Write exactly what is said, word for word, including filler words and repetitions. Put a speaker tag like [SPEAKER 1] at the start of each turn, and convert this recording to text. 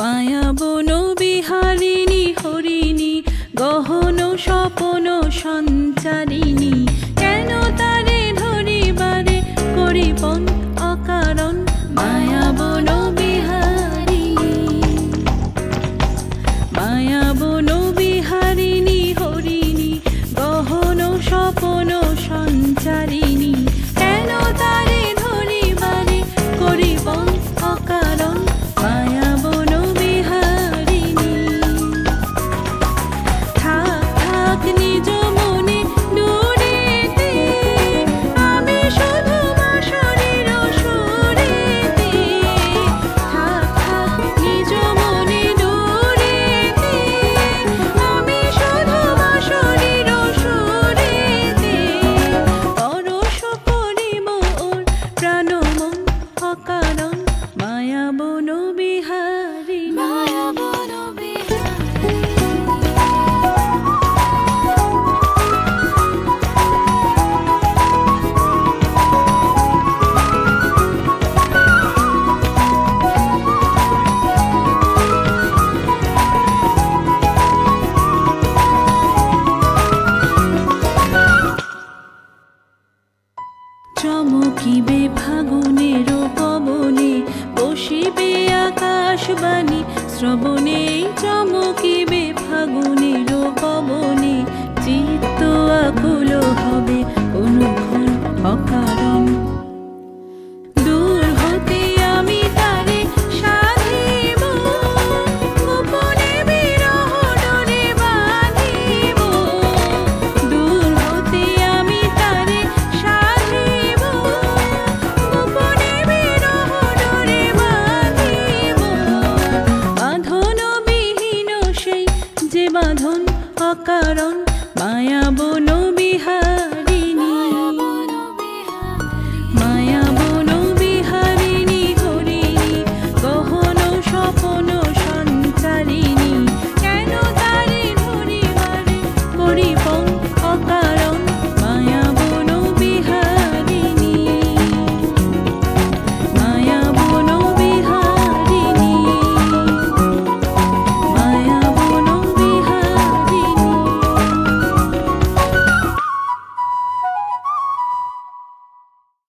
[SPEAKER 1] মায়াবন বিহারিণী হরিণী গহন স্বপন সঞ্চারিণী কেন তারে ধরিবারে করিপন অকারণ মায়াবন বিহারিণী মায়াবন বিহারিণী হরিণী গহন স্বপন সঞ্চারিণী কেন তারে ধরিবারে করিপন অকারণ মায়াবন বিহারিণী থাক থাক নিজ মনে দূরেতে আমি শুধু বাঁশরীর সুরেতে থাক থাক নিজ মনে দূরেতে আমি শুধু বাঁশরীর সুরেতে পরশ করিব ওর প্রাণ মন অকারণ মায়াবন বিহারিণী মায়াবন চমকিবে ফাগুনের পবনে বসিবে আকাশবাণী শ্রবণে চমকিবে ফাগুনের পবনে চিত্ত আকুল হবে অনুক্ষণ অকারণ দূর হতে আমি তারে সাধিব গোপনে বিরহ ডোরে বাঁধিব দূর হতে আমি তারে সাধিব গোপনে বিরহ ডোরে বাঁধিব বাঁধন বিহীন সেই যে বাঁধন অকারণ মায়াবন